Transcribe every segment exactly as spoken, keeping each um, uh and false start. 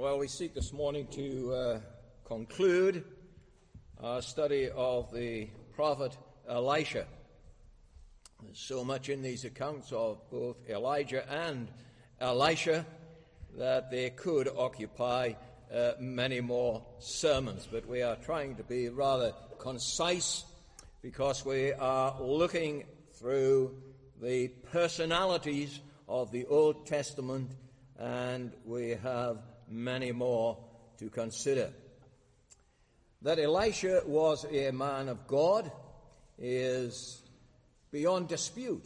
Well, we seek this morning to uh, conclude our study of the prophet Elisha. There's so much in these accounts of both Elijah and Elisha that they could occupy uh, many more sermons, but we are trying to be rather concise because we are looking through the personalities of the Old Testament, and we have many more to consider. That Elisha was a man of God is beyond dispute.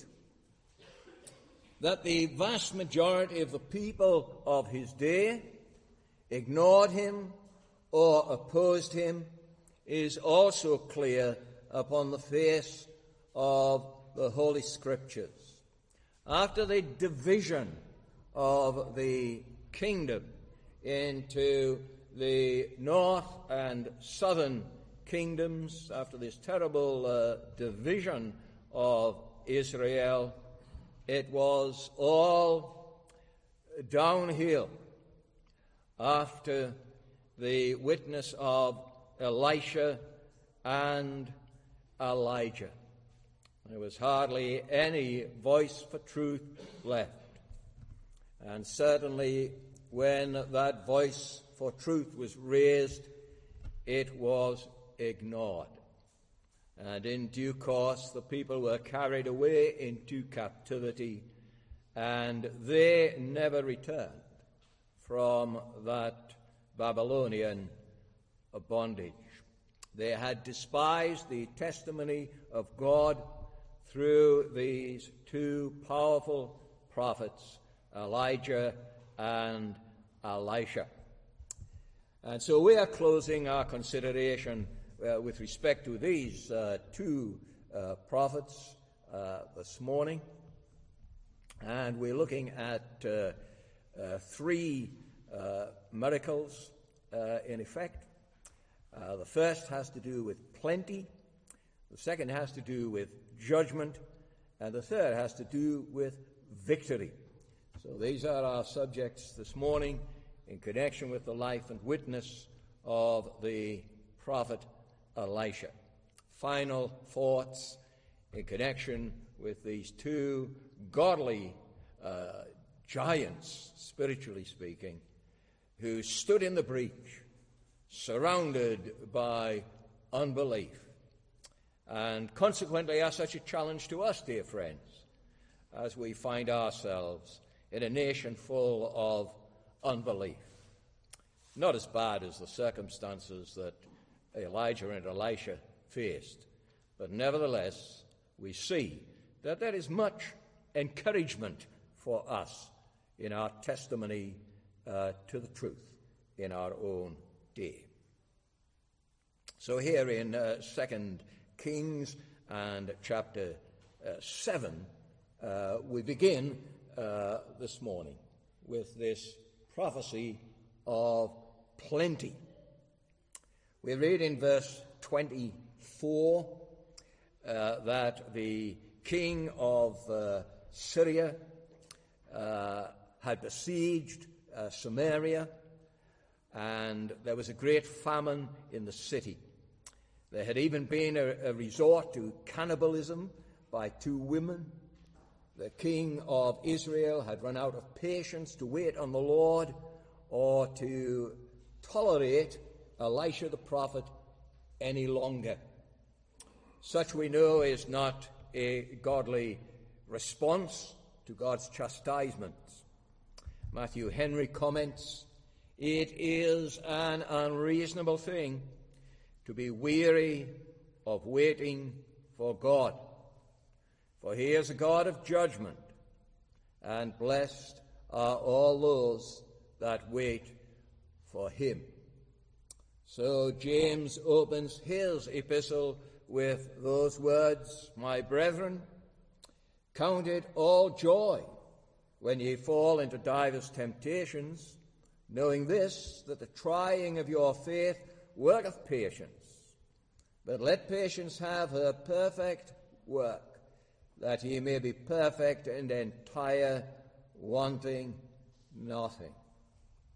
That the vast majority of the people of his day ignored him or opposed him is also clear upon the face of the Holy Scriptures. After the division of the kingdom into the north and southern kingdoms, after this terrible uh, division of Israel, it was all downhill after the witness of Elisha and Elijah. There was hardly any voice for truth left. And certainly when that voice for truth was raised, it was ignored. And in due course, the people were carried away into captivity, and they never returned from that Babylonian bondage. They had despised the testimony of God through these two powerful prophets, Elijah and Elisha. And so we are closing our consideration uh, with respect to these uh, two uh, prophets uh, this morning. And we're looking at uh, uh, three uh, miracles uh, in effect. Uh, the first has to do with plenty. The second has to do with judgment. And the third has to do with victory. So these are our subjects this morning in connection with the life and witness of the prophet Elisha. Final thoughts in connection with these two godly uh, giants, spiritually speaking, who stood in the breach, surrounded by unbelief, and consequently are such a challenge to us, dear friends, as we find ourselves in a nation full of unbelief. Not as bad as the circumstances that Elijah and Elisha faced, but nevertheless we see that there is much encouragement for us in our testimony uh, to the truth in our own day. So here in uh, Second Kings and chapter uh, seven, uh, we begin uh, this morning with this prophecy of plenty. We read in verse twenty-four uh, that the king of uh, Syria uh, had besieged uh, Samaria, and there was a great famine in the city. There had even been a, a resort to cannibalism by two women. The king of Israel had run out of patience to wait on the Lord or to tolerate Elisha the prophet any longer. Such, we know, is not a godly response to God's chastisements. Matthew Henry comments, "It is an unreasonable thing to be weary of waiting for God. For he is a God of judgment, and blessed are all those that wait for him." So James opens his epistle with those words, "My brethren, count it all joy when ye fall into divers temptations, knowing this, that the trying of your faith worketh patience. But let patience have her perfect work, that ye may be perfect and entire, wanting nothing."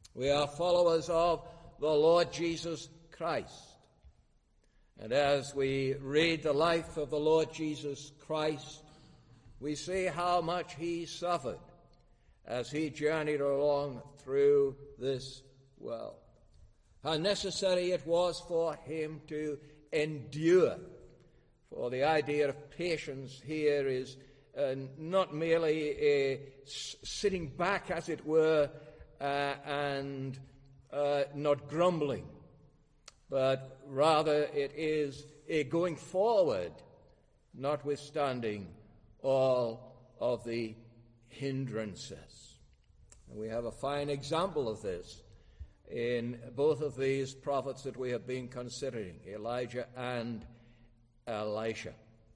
We are followers of the Lord Jesus Christ. And as we read the life of the Lord Jesus Christ, we see how much he suffered as he journeyed along through this world. How necessary it was for him to endure. For the idea of patience here is uh, not merely a s- sitting back, as it were, uh, and uh, not grumbling, but rather it is a going forward, notwithstanding all of the hindrances. And we have a fine example of this in both of these prophets that we have been considering, Elijah and Elisha.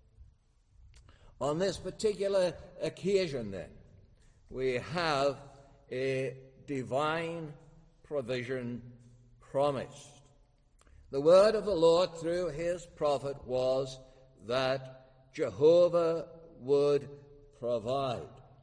On this particular occasion, then, we have a divine provision promised. The word of the Lord through his prophet was that Jehovah would provide.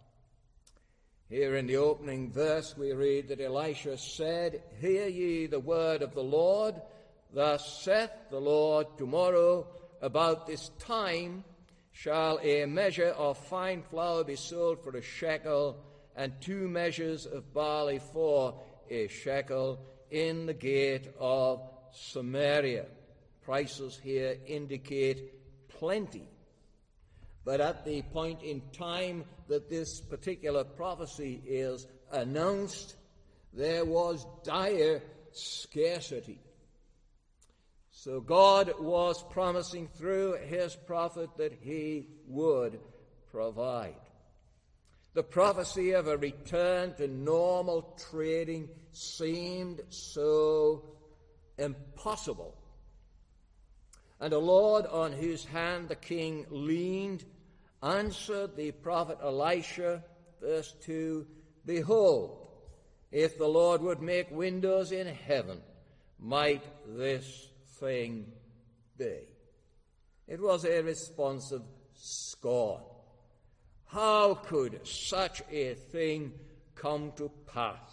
Here in the opening verse we read that Elisha said, "Hear ye the word of the Lord. Thus saith the Lord, tomorrow about this time shall a measure of fine flour be sold for a shekel, and two measures of barley for a shekel in the gate of Samaria." Prices here indicate plenty. But at the point in time that this particular prophecy is announced, there was dire scarcity. So God was promising through his prophet that he would provide. The prophecy of a return to normal trading seemed so impossible. And the Lord, on whose hand the king leaned, answered the prophet Elisha, verse two, "Behold, if the Lord would make windows in heaven, might this thing be?" It was a response of scorn. How could such a thing come to pass?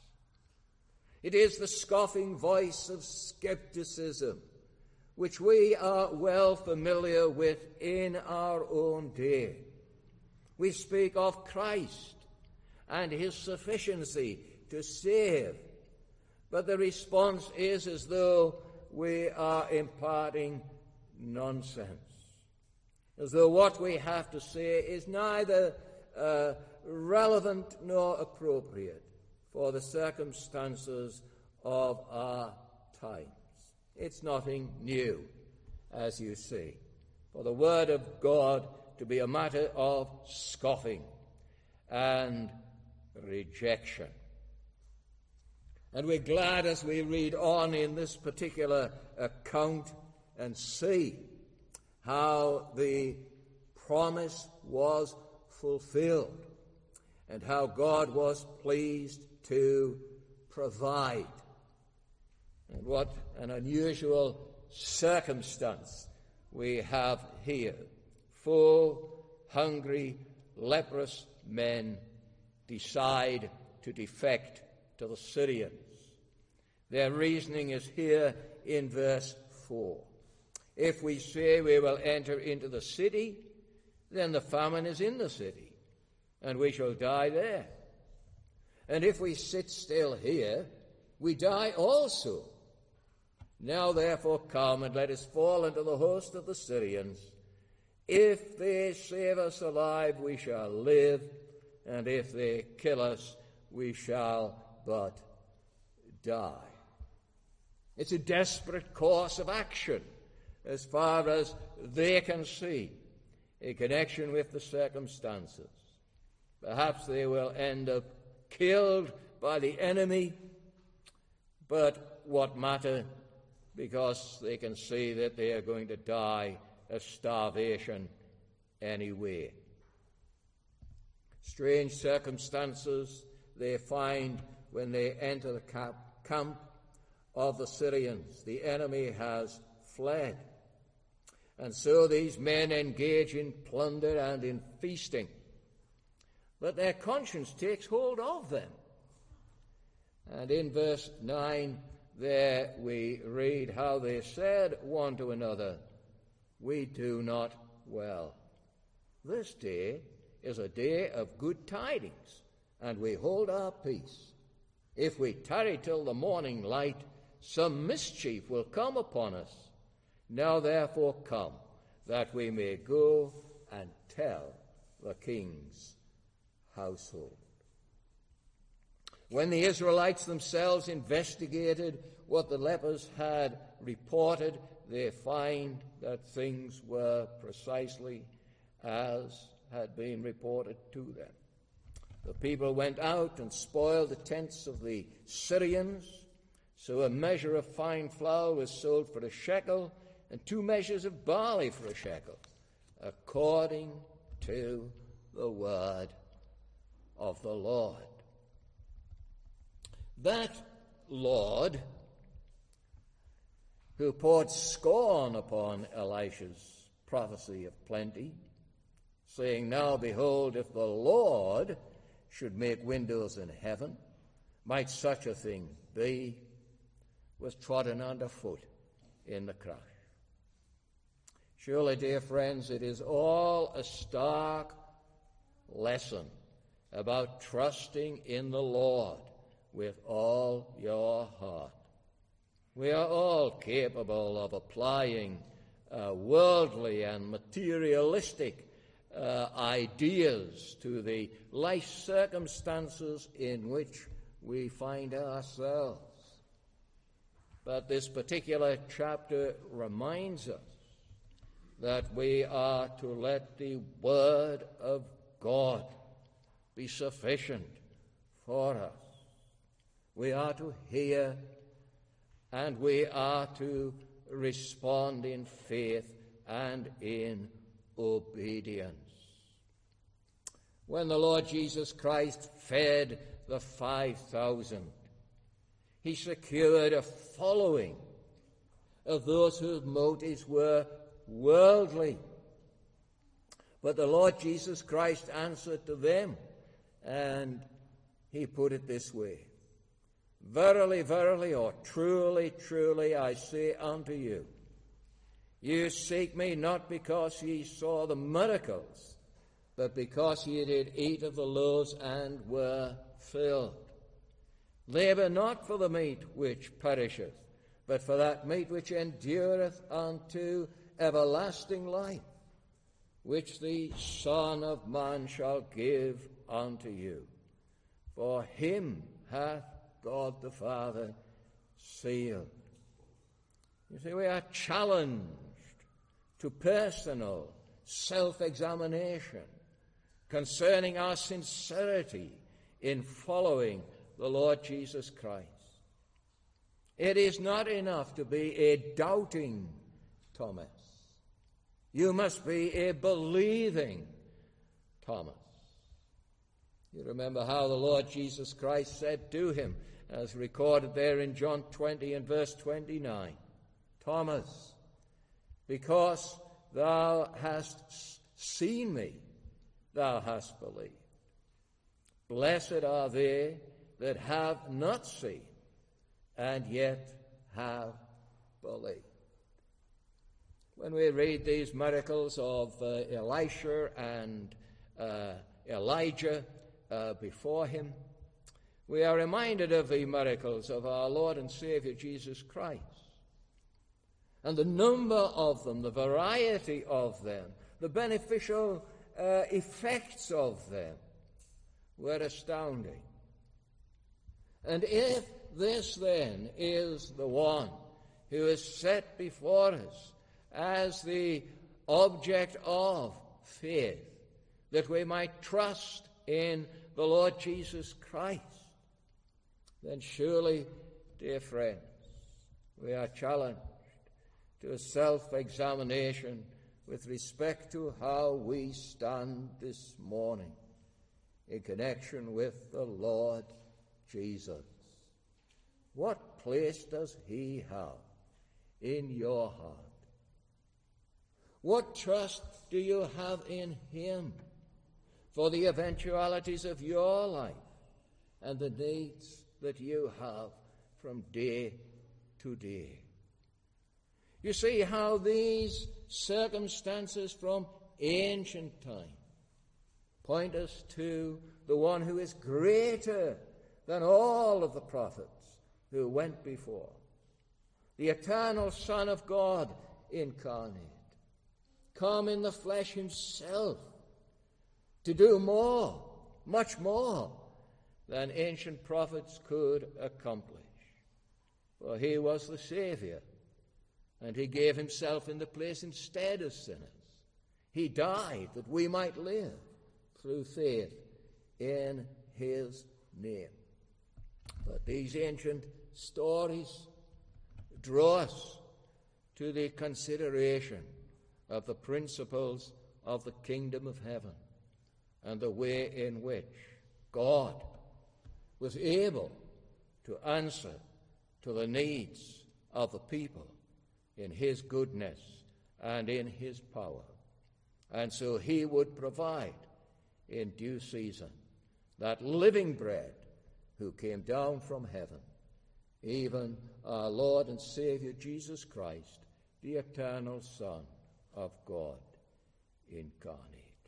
It is the scoffing voice of skepticism, which we are well familiar with in our own day. We speak of Christ and his sufficiency to save, but the response is as though we are imparting nonsense, as though what we have to say is neither uh, relevant nor appropriate for the circumstances of our time. It's nothing new, as you see, for the word of God to be a matter of scoffing and rejection. And we're glad as we read on in this particular account and see how the promise was fulfilled and how God was pleased to provide. And what an unusual circumstance we have here. Four hungry, leprous men decide to defect to the Syrians. Their reasoning is here in verse four. If we say we will enter into the city, then the famine is in the city, and we shall die there. And if we sit still here, we die also. Now therefore come, and let us fall into the host of the Syrians. If they save us alive, we shall live, and if they kill us, we shall but die. It's a desperate course of action as far as they can see, in connection with the circumstances. Perhaps they will end up killed by the enemy, but what matter, because they can see that they are going to die of starvation anyway. Strange circumstances they find when they enter the camp of the Syrians. The enemy has fled. And so these men engage in plunder and in feasting. But their conscience takes hold of them. And in verse nine, there we read how they said one to another, "We do not well. This day is a day of good tidings, and we hold our peace. If we tarry till the morning light, some mischief will come upon us. Now therefore come, that we may go and tell the king's household." When the Israelites themselves investigated what the lepers had reported, they find that things were precisely as had been reported to them. The people went out and spoiled the tents of the Syrians. So a measure of fine flour was sold for a shekel, and two measures of barley for a shekel, according to the word of the Lord. That Lord who poured scorn upon Elisha's prophecy of plenty, saying, "Now behold, if the Lord should make windows in heaven, might such a thing be?" was trodden underfoot in the crash. Surely, dear friends, it is all a stark lesson about trusting in the Lord with all your heart. We are all capable of applying uh, worldly and materialistic uh, ideas to the life circumstances in which we find ourselves. But this particular chapter reminds us that we are to let the word of God be sufficient for us. We are to hear and we are to respond in faith and in obedience. When the Lord Jesus Christ fed the five thousand, he secured a following of those whose motives were worldly. But the Lord Jesus Christ answered to them, and he put it this way: "Verily, verily, or truly, truly, I say unto you, you seek me not because ye saw the miracles, but because ye did eat of the loaves and were filled. Labour not for the meat which perisheth, but for that meat which endureth unto everlasting life, which the Son of Man shall give unto you. For him hath God the Father sealed." You see, we are challenged to personal self-examination concerning our sincerity in following the Lord Jesus Christ. It is not enough to be a doubting Thomas. You must be a believing Thomas. You remember how the Lord Jesus Christ said to him, as recorded there in John twenty and verse twenty-nine, "Thomas, because thou hast seen me, thou hast believed. Blessed are they that have not seen and yet have believed." When we read these miracles of uh, Elisha and uh, Elijah uh, before him, we are reminded of the miracles of our Lord and Savior Jesus Christ. And the number of them, the variety of them, the beneficial uh, effects of them were astounding. And if this then is the one who is set before us as the object of faith, that we might trust in the Lord Jesus Christ, then surely, dear friends, we are challenged to a self-examination with respect to how we stand this morning in connection with the Lord Jesus. What place does he have in your heart? What trust do you have in him for the eventualities of your life and the needs that you have from day to day. You see how these circumstances from ancient time point us to the one who is greater than all of the prophets who went before, the eternal Son of God incarnate, come in the flesh himself to do more, much more than ancient prophets could accomplish. For he was the Savior, and he gave himself in the place instead of sinners. He died that we might live through faith in his name. But these ancient stories draw us to the consideration of the principles of the kingdom of heaven and the way in which God was able to answer to the needs of the people in his goodness and in his power. And so he would provide in due season that living bread who came down from heaven, even our Lord and Savior Jesus Christ, the eternal Son of God incarnate.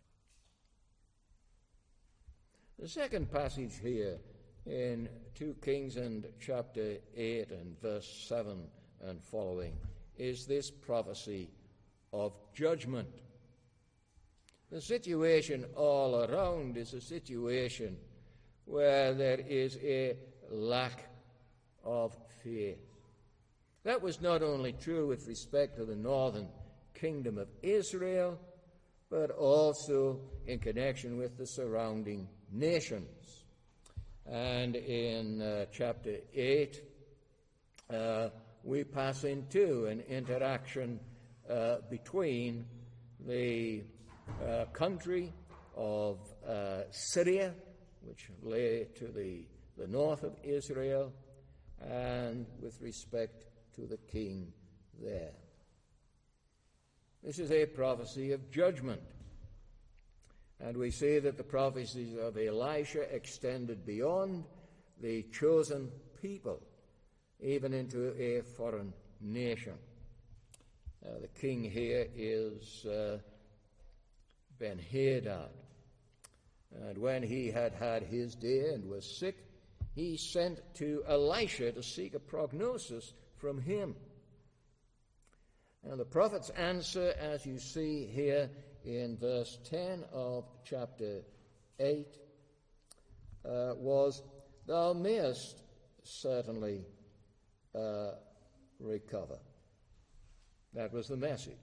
The second passage here in Second Kings and chapter eight and verse seven and following is this prophecy of judgment. The situation all around is a situation where there is a lack of faith. That was not only true with respect to the northern kingdom of Israel, but also in connection with the surrounding nations. And in uh, chapter eight, uh, we pass into an interaction uh, between the uh, country of uh, Syria, which lay to the, the north of Israel, and with respect to the king there. This is a prophecy of judgment. And we see that the prophecies of Elisha extended beyond the chosen people, even into a foreign nation. Uh, the king here is uh, Ben-Hadad. And when he had had his day and was sick, he sent to Elisha to seek a prognosis from him. And the prophet's answer, as you see here in verse ten of chapter eight, uh, was, "Thou mayest certainly uh, recover." That was the message.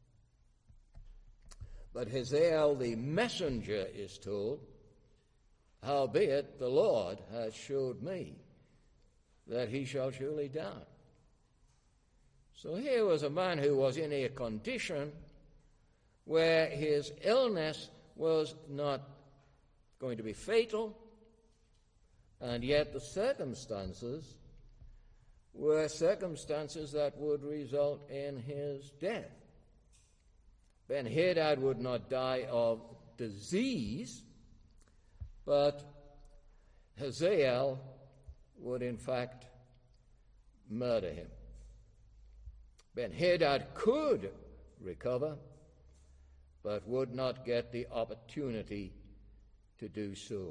But Hazael the messenger is told, "Howbeit the Lord has showed me that he shall surely die." So here was a man who was in a condition where his illness was not going to be fatal, and yet the circumstances were circumstances that would result in his death. Ben-Hadad would not die of disease, but Hazael would in fact murder him. Ben-Hadad could recover, but would not get the opportunity to do so.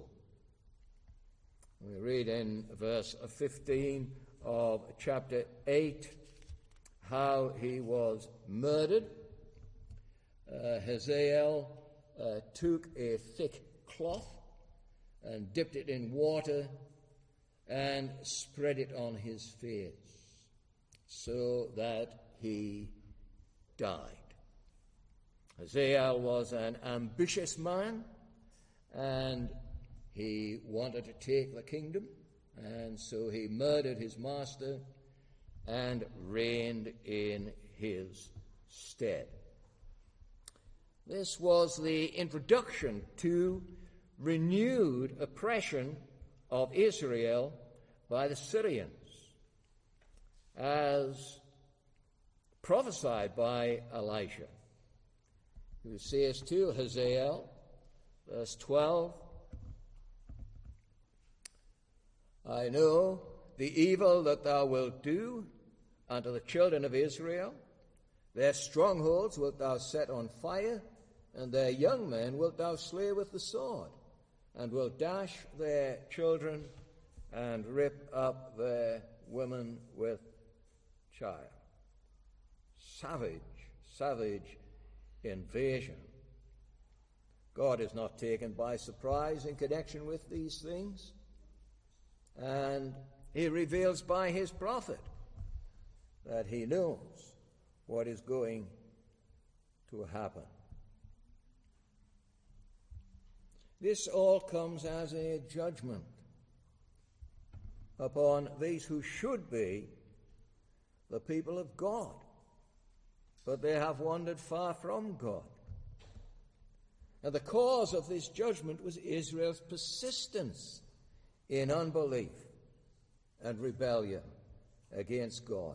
We read in verse fifteen of chapter eight how he was murdered. Uh, Hazael uh, took a thick cloth and dipped it in water and spread it on his face so that he died. Hazael was an ambitious man, and he wanted to take the kingdom, and so he murdered his master and reigned in his stead. This was the introduction to renewed oppression of Israel by the Syrians, as prophesied by Elisha, who says to Hazael, verse twelve, I know the evil that thou wilt do unto the children of Israel. Their strongholds wilt thou set on fire, and their young men wilt thou slay with the sword, and wilt dash their children and rip up their women with child. Savage, savage invasion. God is not taken by surprise in connection with these things, and he reveals by his prophet that he knows what is going to happen. This all comes as a judgment upon these who should be the people of God, but they have wandered far from God. And the cause of this judgment was Israel's persistence in unbelief and rebellion against God.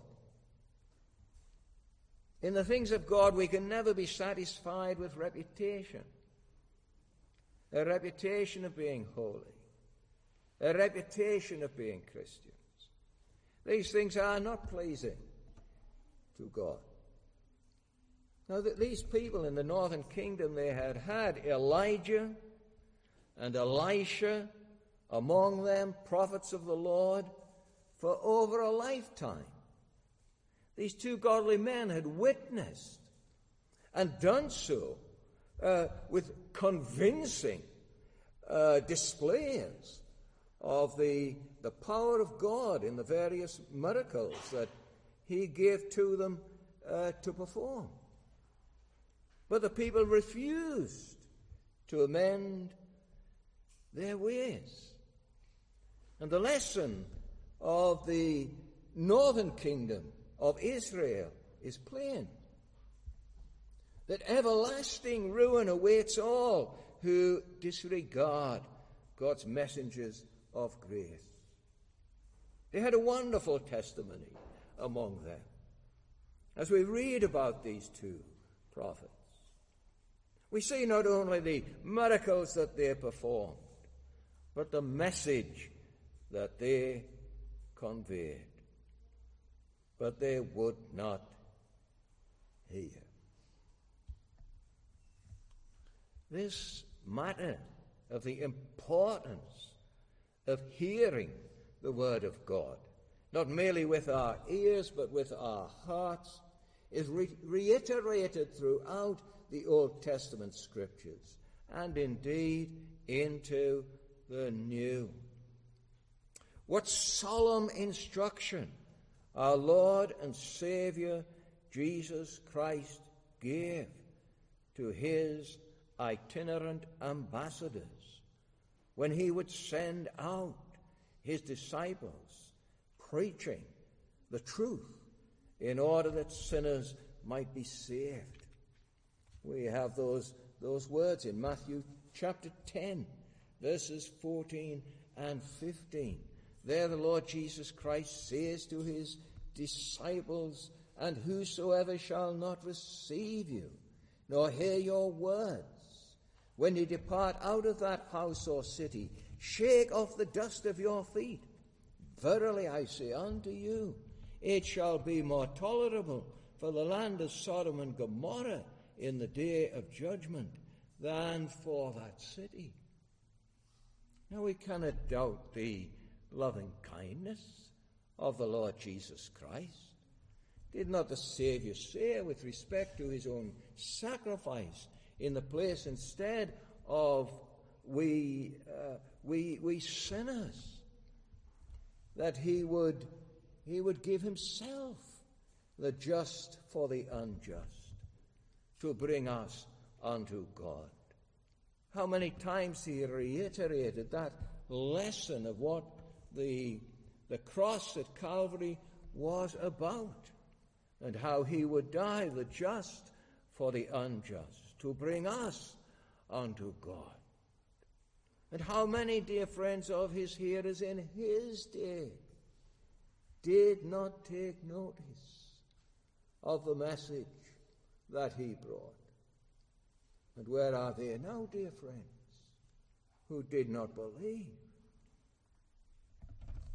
In the things of God, we can never be satisfied with reputation. A reputation of being holy. A reputation of being Christians. These things are not pleasing to God. Now, that these people in the northern kingdom, they had had Elijah and Elisha among them, prophets of the Lord, for over a lifetime. These two godly men had witnessed and done so uh, with convincing uh, displays of the, the power of God in the various miracles that he gave to them uh, to perform. But the people refused to amend their ways. And the lesson of the northern kingdom of Israel is plain. That everlasting ruin awaits all who disregard God's messengers of grace. They had a wonderful testimony among them as we read about these two prophets. We see not only the miracles that they performed, but the message that they conveyed. But they would not hear. This matter of the importance of hearing the word of God, not merely with our ears but with our hearts, is re- reiterated throughout the Old Testament scriptures and indeed into the New. What solemn instruction our Lord and Savior Jesus Christ gave to his itinerant ambassadors when he would send out his disciples preaching the truth in order that sinners might be saved. We have those, those words in Matthew chapter ten, verses fourteen and fifteen. There the Lord Jesus Christ says to his disciples, "And whosoever shall not receive you, nor hear your words, when you depart out of that house or city, shake off the dust of your feet. Verily I say unto you, it shall be more tolerable for the land of Sodom and Gomorrah in the day of judgment than for that city." Now we cannot doubt the loving kindness of the Lord Jesus Christ. Did not the Savior say with respect to his own sacrifice in the place instead of we, uh, we, we sinners, that he would, he would give himself the just for the unjust to bring us unto God? How many times he reiterated that lesson of what the, the cross at Calvary was about, and how he would die the just for the unjust to bring us unto God. And how many, dear friends, of his hearers in his day did not take notice of the message that he brought? And where are they now, dear friends, who did not believe?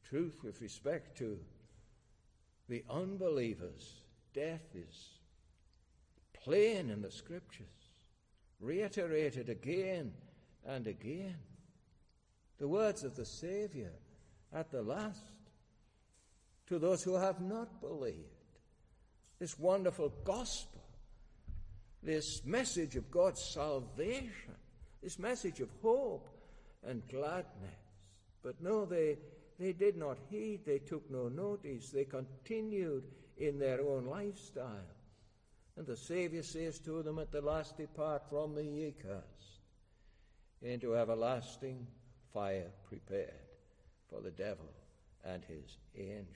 truth with respect to the unbelievers. Death is plain in the Scriptures, reiterated again and again. The words of the Savior at the last to those who have not believed. This wonderful gospel, this message of God's salvation, this message of hope and gladness. But no, they, they did not heed, they took no notice, they continued in their own lifestyle. And the Savior says to them at the last, "Depart from me, ye cursed, into everlasting fire prepared for the devil and his angel."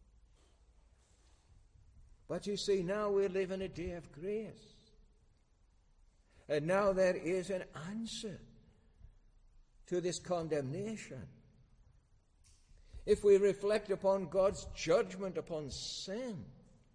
But you see, now we live in a day of grace. And now there is an answer to this condemnation. If we reflect upon God's judgment upon sin,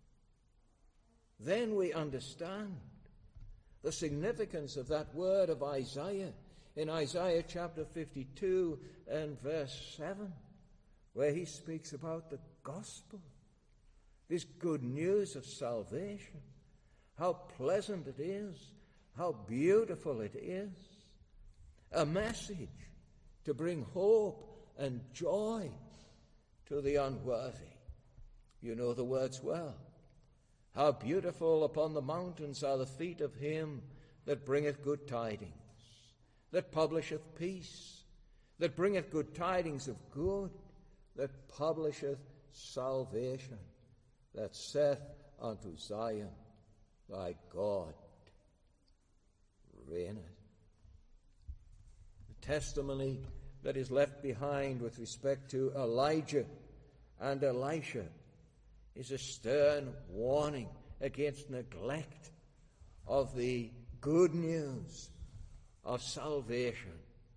then we understand the significance of that word of Isaiah in Isaiah chapter fifty-two and verse seven, where he speaks about the gospel, this good news of salvation, how pleasant it is, how beautiful it is, a message to bring hope and joy to the unworthy. You know the words well. How beautiful upon the mountains are the feet of him that bringeth good tidings, that publisheth peace, that bringeth good tidings of good, that publisheth salvation, that saith unto Zion, thy God reigneth. The testimony that is left behind with respect to Elijah and Elisha is a stern warning against neglect of the good news of salvation.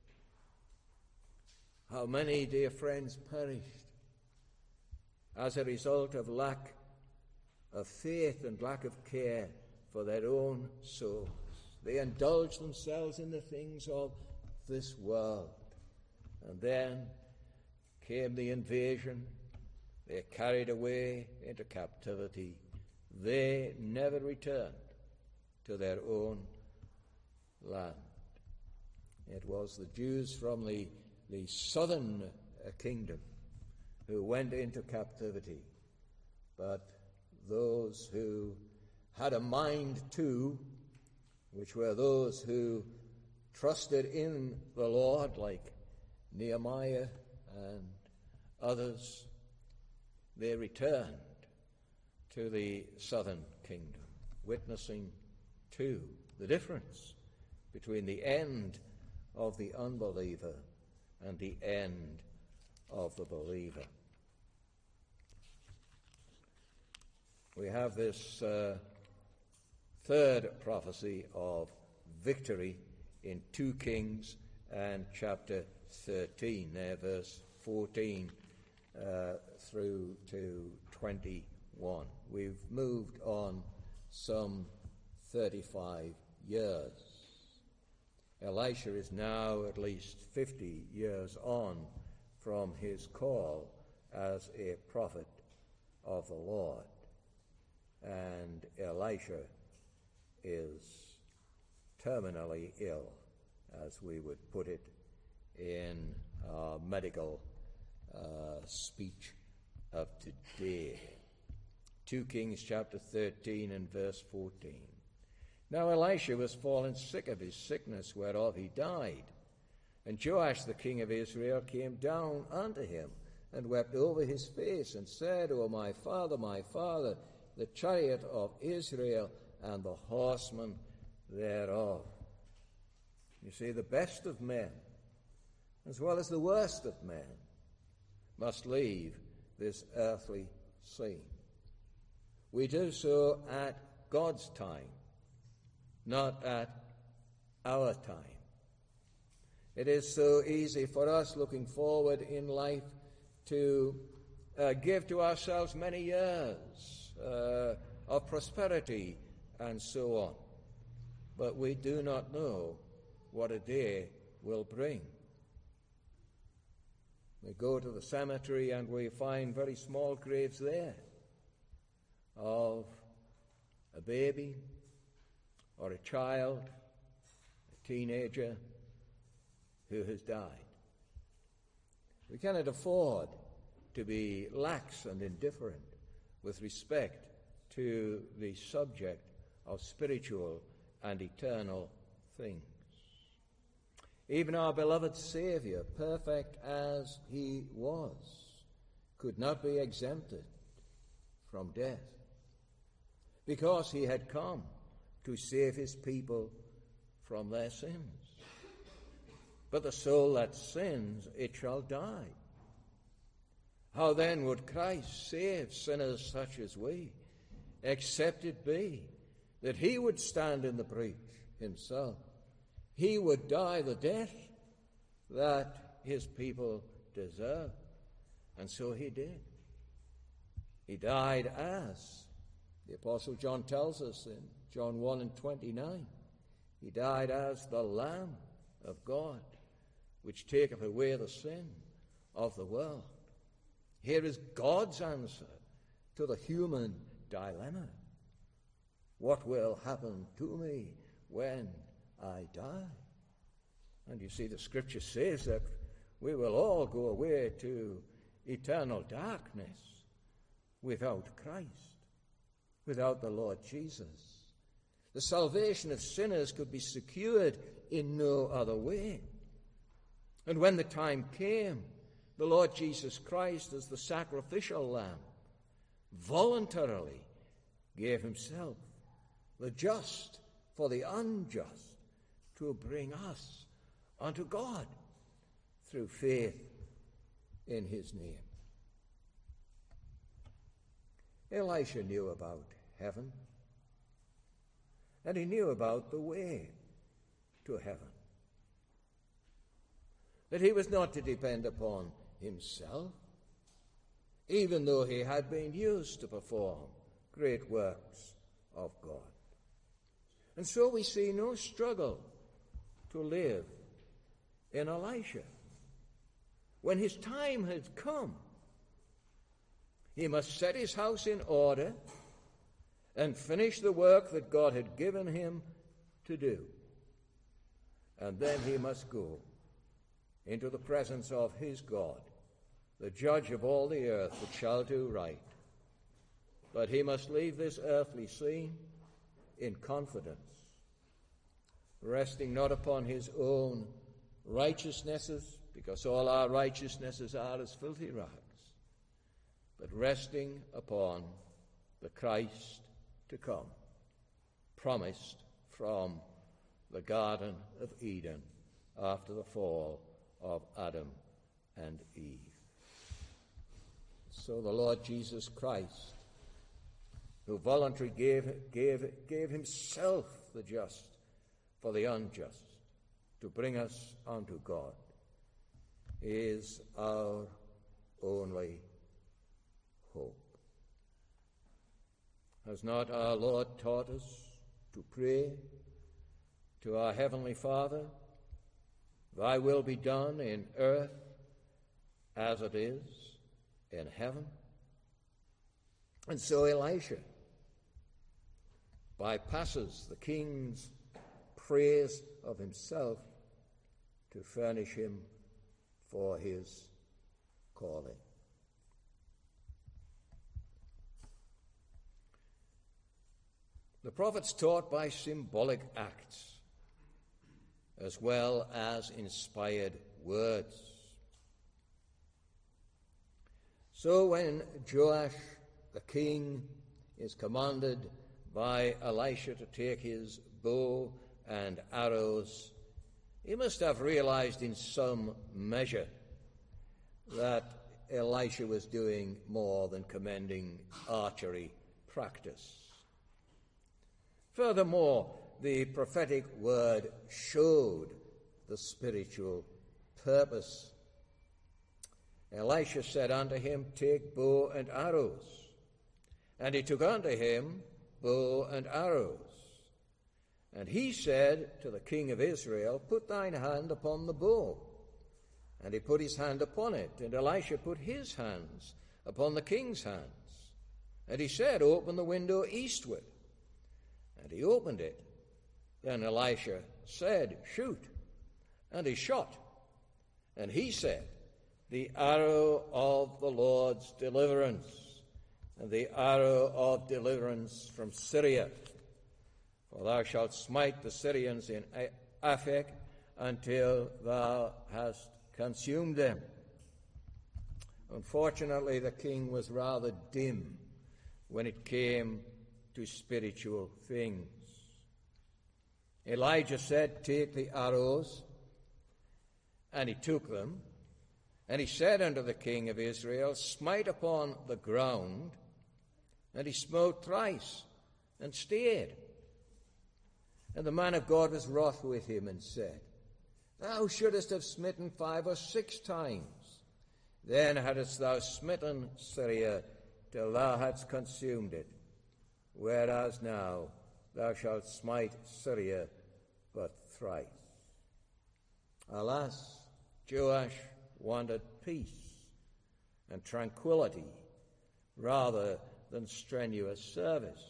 How many, dear friends, perished as a result of lack of faith and lack of care for their own souls. They indulged themselves in the things of this world. And then came the invasion. They are carried away into captivity. They never returned to their own land. It was the Jews from the, the southern uh, kingdom who went into captivity. But those who had a mind to, which were those who trusted in the Lord, like Nehemiah and others, they returned to the southern kingdom, witnessing too the difference between the end of the unbeliever and the end of the believer. We have this uh, third prophecy of victory in two Kings and chapter thirteen, there, verse fourteen uh, through to twenty-one. We've moved on some thirty-five years. Elisha is now at least fifty years on from his call as a prophet of the Lord. And Elisha is terminally ill, as we would put it in our medical uh, speech of today. two Kings chapter thirteen and verse fourteen. Now Elisha was fallen sick of his sickness, whereof he died. And Joash the king of Israel came down unto him, and wept over his face, and said, O my father, my father, the chariot of Israel, and the horsemen thereof. You see, the best of men, as well as the worst of men, must leave this earthly scene. We do so at God's time, not at our time. It is so easy for us looking forward in life to uh, give to ourselves many years uh, of prosperity and so on. But we do not know what a day will bring. We go to the cemetery and we find very small graves there of a baby or a child, a teenager who has died. We cannot afford to be lax and indifferent with respect to the subject of spiritual and eternal things. Even our beloved Saviour, perfect as he was, could not be exempted from death, because he had come to save his people from their sins. But the soul that sins, it shall die. How then would Christ save sinners such as we, except it be that he would stand in the breach himself? He would die the death that his people deserve. And so he did. He died as, the Apostle John tells us in John one and twenty-nine, he died as the Lamb of God, which taketh away the sin of the world. Here is God's answer to the human dilemma. What will happen to me when I die? And you see, the scripture says that we will all go away to eternal darkness without Christ, without the Lord Jesus. The salvation of sinners could be secured in no other way. And when the time came, the Lord Jesus Christ, as the sacrificial lamb, voluntarily gave himself, the just for the unjust, to bring us unto God through faith in his name. Elisha knew about heaven, and he knew about the way to heaven. That he was not to depend upon himself, even though he had been used to perform great works of God. And so we see no struggle to live in Elisha. When his time had come, he must set his house in order and finish the work that God had given him to do. And then he must go into the presence of his God, the judge of all the earth that shall do right. But he must leave this earthly scene in confidence, resting not upon his own righteousnesses, because all our righteousnesses are as filthy rags, but resting upon the Christ to come, promised from the Garden of Eden after the fall of Adam and Eve. So the Lord Jesus Christ, who voluntarily gave, gave, gave himself the just for the unjust, to bring us unto God, is our only hope. Has not our Lord taught us to pray to our Heavenly Father, thy will be done in earth as it is in heaven? And so Elisha bypasses the king's praise of himself to furnish him for his calling. The prophets taught by symbolic acts as well as inspired words. So when Joash the king is commanded by Elisha to take his bow and arrows, he must have realized in some measure that Elisha was doing more than commending archery practice. Furthermore, the prophetic word showed the spiritual purpose. Elisha said unto him, take bow and arrows. And he took unto him bow and arrows. And he said to the king of Israel, put thine hand upon the bow. And he put his hand upon it, and Elisha put his hands upon the king's hands. And he said, Open the window eastward. And he opened it. Then Elisha said, Shoot. And he shot. And he said, The arrow of the Lord's deliverance, and the arrow of deliverance from Syria. For thou shalt smite the Syrians in Aphek until thou hast consumed them. Unfortunately, the king was rather dim when it came to spiritual things. Elijah said, Take the arrows, and he took them. And he said unto the king of Israel, Smite upon the ground. And he smote thrice, and stayed. And the man of God was wroth with him, and said, Thou shouldest have smitten five or six times. Then hadst thou smitten Syria till thou hadst consumed it. Whereas now thou shalt smite Syria but thrice. Alas, Joash wanted peace and tranquility rather than strenuous service.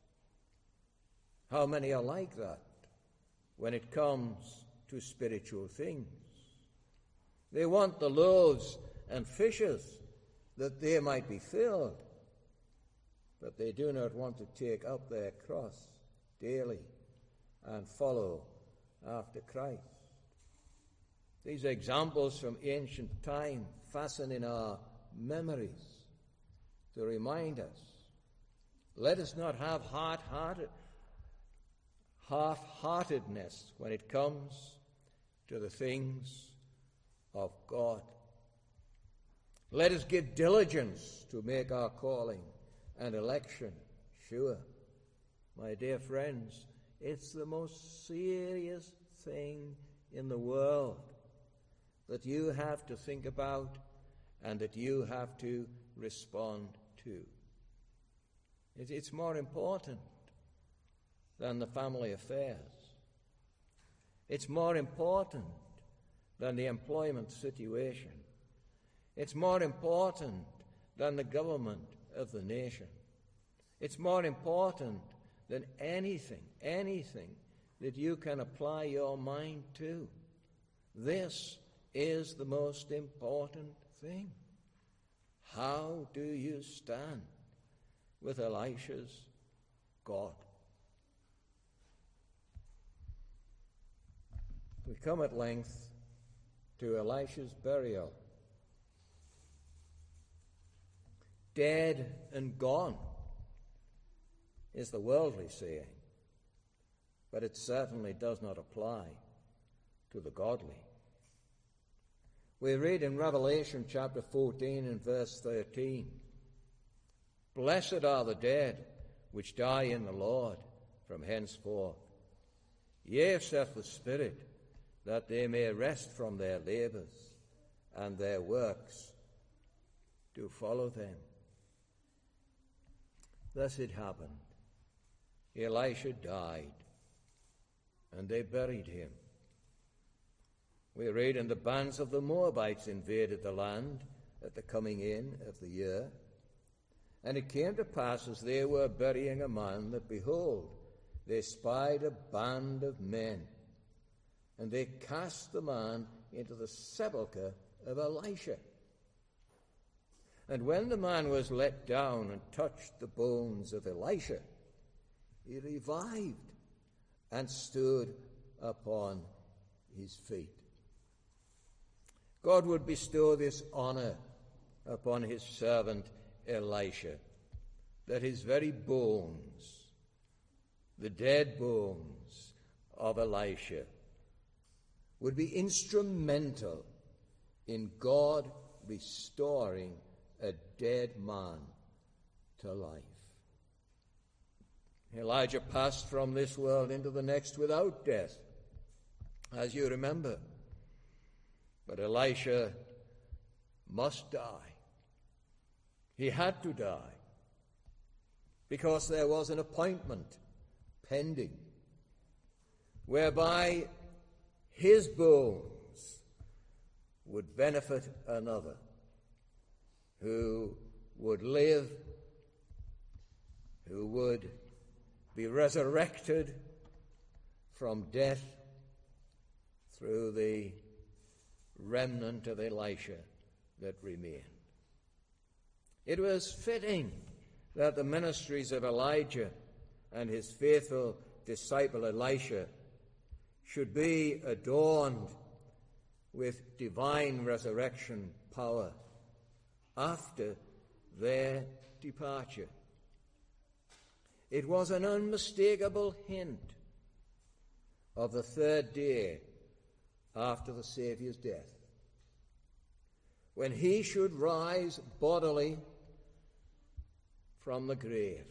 How many are like that when it comes to spiritual things? They want the loaves and fishes that they might be filled, but they do not want to take up their cross daily and follow after Christ. These examples from ancient time fasten in our memories to remind us. Let us not have heart-hearted, half-heartedness when it comes to the things of God. Let us give diligence to make our calling and election sure. My dear friends, it's the most serious thing in the world that you have to think about and that you have to respond to. It's more important than the family affairs. It's more important than the employment situation. It's more important than the government of the nation. It's more important than anything, anything that you can apply your mind to. This is the most important thing. How do you stand with Elisha's God? We come at length to Elisha's burial. Dead and gone is the worldly saying, but it certainly does not apply to the godly. We read in Revelation chapter fourteen and verse thirteen, Blessed are the dead which die in the Lord from henceforth. Yea, saith the Spirit, that they may rest from their labors, and their works do follow them. Thus it happened. Elisha died, and they buried him. We read, And the bands of the Moabites invaded the land at the coming in of the year. And it came to pass, as they were burying a man, that, behold, they spied a band of men, and they cast the man into the sepulchre of Elisha. And when the man was let down and touched the bones of Elisha, he revived and stood upon his feet. God would bestow this honor upon his servant Elisha, that his very bones, the dead bones of Elisha, would be instrumental in God restoring a dead man to life. Elijah passed from this world into the next without death, as you remember. But Elisha must die. He had to die because there was an appointment pending whereby his bones would benefit another, who would live, who would be resurrected from death through the remnant of Elisha that remained. It was fitting that the ministries of Elijah and his faithful disciple Elisha should be adorned with divine resurrection power after their departure. It was an unmistakable hint of the third day after the Saviour's death, when he should rise bodily from the grave.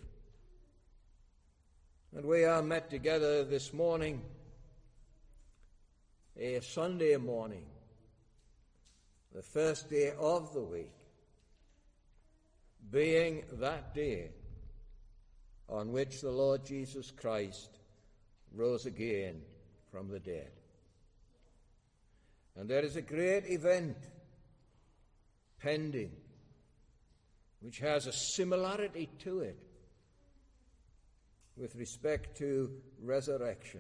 And we are met together this morning, a Sunday morning, the first day of the week, being that day on which the Lord Jesus Christ rose again from the dead. And there is a great event pending which has a similarity to it with respect to resurrection.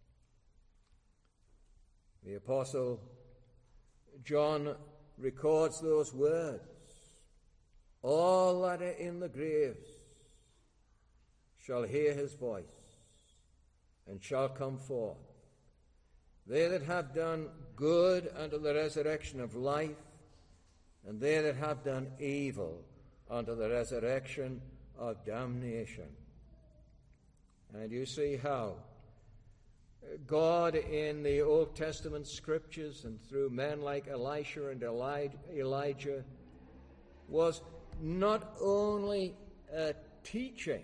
The Apostle John records those words, "All that are in the graves shall hear his voice, and shall come forth. They that have done good unto the resurrection of life, and they that have done evil unto the resurrection of damnation." And you see how God in the Old Testament scriptures and through men like Elisha and Elijah was not only uh, teaching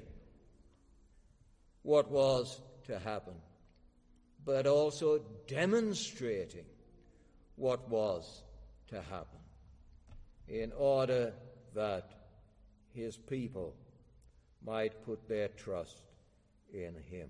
what was to happen, but also demonstrating what was to happen, in order that his people might put their trust in him.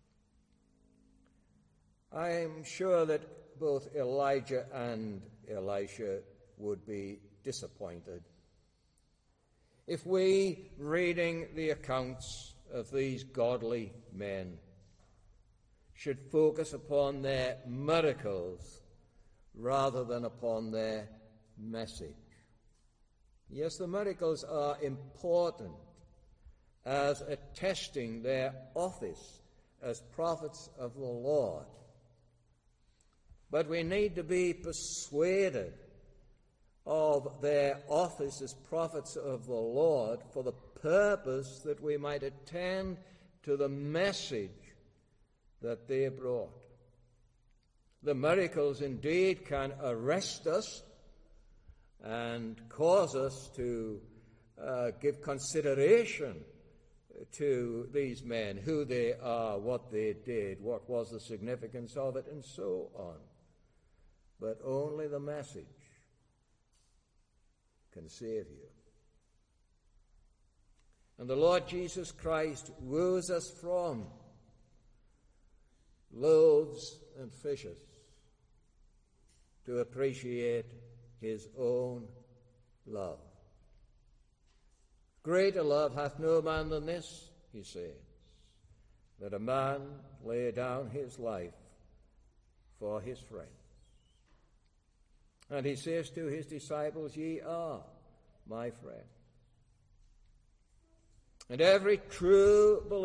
I am sure that both Elijah and Elisha would be disappointed if we, reading the accounts of these godly men, should focus upon their miracles rather than upon their message. Yes, the miracles are important as attesting their office as prophets of the Lord. But we need to be persuaded of their office as prophets of the Lord for the purpose that we might attend to the message that they brought. The miracles indeed can arrest us and cause us to uh, give consideration to these men, who they are, what they did, what was the significance of it, and so on. But only the message can save you. And the Lord Jesus Christ woos us from loaves and fishes to appreciate his own love. Greater love hath no man than this, he says, that a man lay down his life for his friends. And he says to his disciples, "Ye are my friends." And every true believer